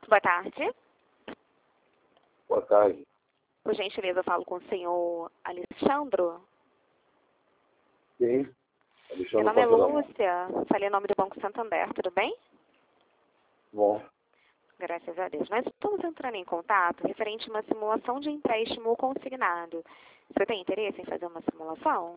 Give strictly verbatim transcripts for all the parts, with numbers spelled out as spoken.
Boa tarde. Boa tarde. Por gentileza, eu falo com o senhor Alexandro. Sim. Meu Alexandre nome é Patrão. Lúcia. Falei em nome do Banco Santander, tudo bem? Bom, Graças a Deus. Nós estamos entrando em contato referente a uma simulação de empréstimo consignado. Você tem interesse em fazer uma simulação?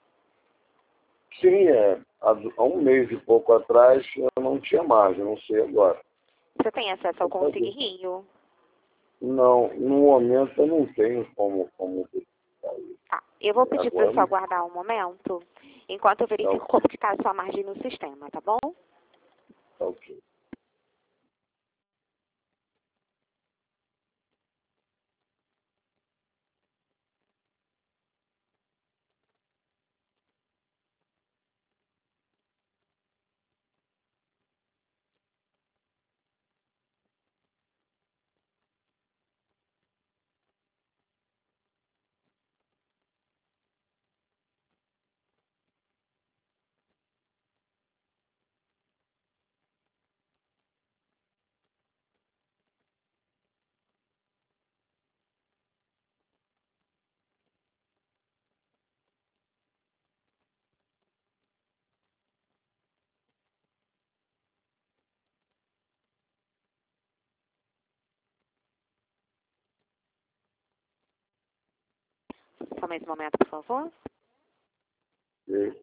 sim, é, há, há um mês e pouco atrás eu não tinha margem, não sei agora. Você tem acesso ao Eu fazia. Consig Rio? Não, no momento eu não tenho como, como Tá. Eu vou pedir para agora. você aguardar um momento, enquanto eu verifico Tá, como que está a sua margem no sistema, tá bom? tá ok. Só mais um momento, por favor. Ok.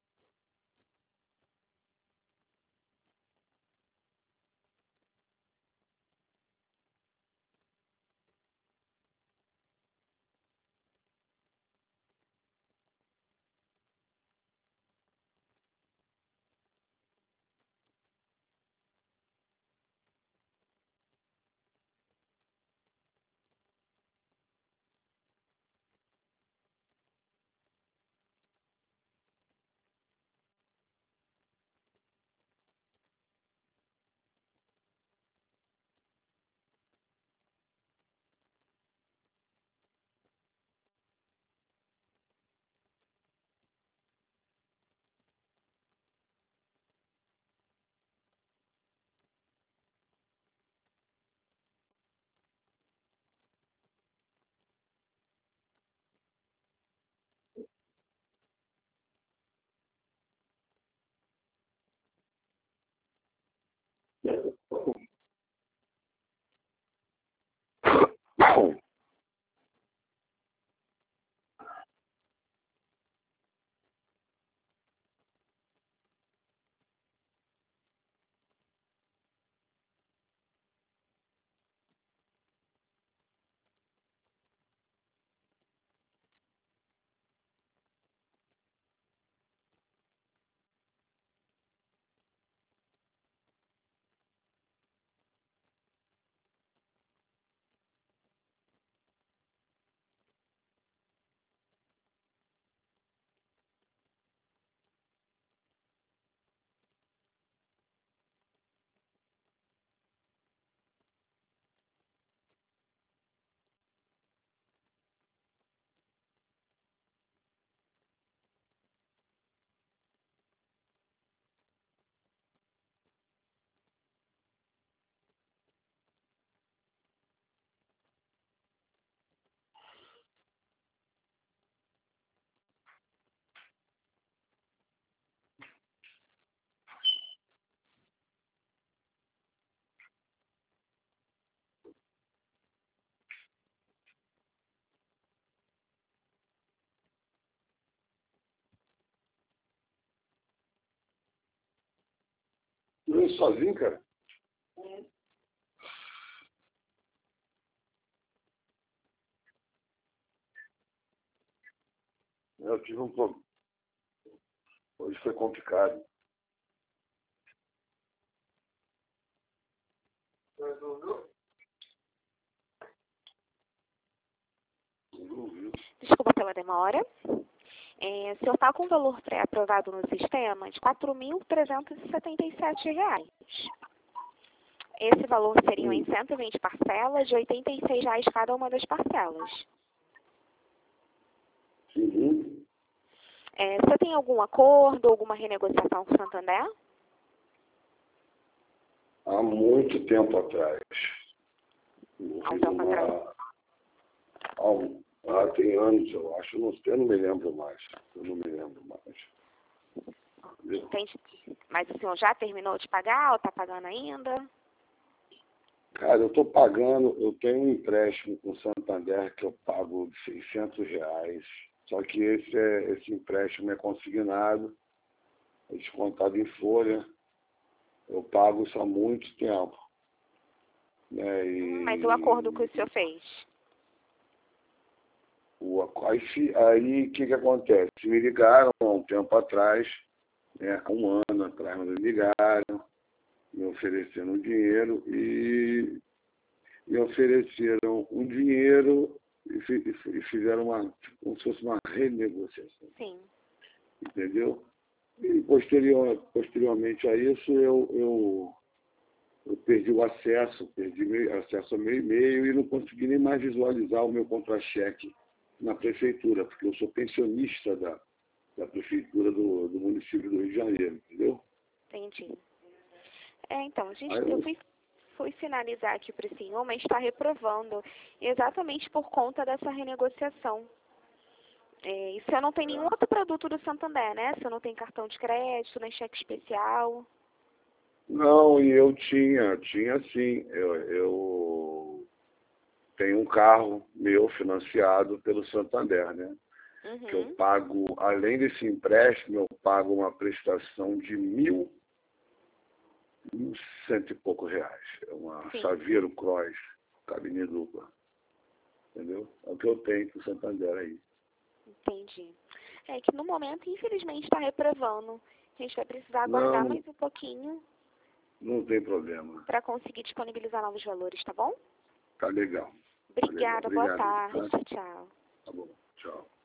Tu veio sozinho, cara? Eu tive um problema. Hoje foi complicado. Desculpa pela demora. É, o senhor está com o valor pré-aprovado no sistema de quatro mil trezentos e setenta e sete reais. Esse valor seriam em cento e vinte parcelas de oitenta e seis reais cada uma das parcelas. Sim. É, você tem algum acordo, alguma renegociação com o Santander? Há muito tempo atrás. Eu Há um fiz tempo atrás. uma... há um- Ah, tem anos, eu acho. Não, eu não me lembro mais. Eu não me lembro mais. Entendeu? Entende? Mas o senhor já terminou de pagar ou está pagando ainda? Cara, eu estou pagando, eu tenho um empréstimo com o Santander que eu pago de seiscentos reais. Só que esse, é, esse empréstimo é consignado, é descontado em folha. Eu pago isso há muito tempo. Né? E Hum, Mas o acordo que o senhor fez? o, aí, aí, o que, que acontece? Me ligaram há um tempo atrás, né? Há um ano atrás, me ligaram, me ofereceram dinheiro e me ofereceram um dinheiro e, fi- e fi- e fizeram uma, como se fosse uma renegociação, Sim. entendeu? E posterior, posteriormente a isso, eu, eu, eu perdi o acesso, perdi meu, acesso ao meu e-mail e não consegui nem mais visualizar o meu contra-cheque na prefeitura, porque eu sou pensionista da, da prefeitura do, do município do Rio de Janeiro, entendeu? Entendi. É, então, gente, Aí eu eu, fui, fui finalizar aqui para o senhor, mas está reprovando exatamente por conta dessa renegociação. É, e o senhor não tem nenhum outro produto do Santander, né? O senhor não tem cartão de crédito, nem cheque especial. não, e eu tinha, tinha sim, eu, eu tenho um carro meu financiado pelo Santander, né? Que eu Uhum. pago, além desse empréstimo, eu pago uma prestação de mil, mil cento e pouco reais. É uma Sim, Saveiro Cross, cabine dupla. Entendeu? É o que eu tenho com o Santander aí. entendi. É que no momento, infelizmente, está reprovando. A gente vai precisar aguardar Não, mais um pouquinho não tem problema. para conseguir disponibilizar novos valores, tá bom? Tá legal. Tá legal. Obrigada, boa Obrigado. tarde, Tá? tchau. Tá bom. Tchau.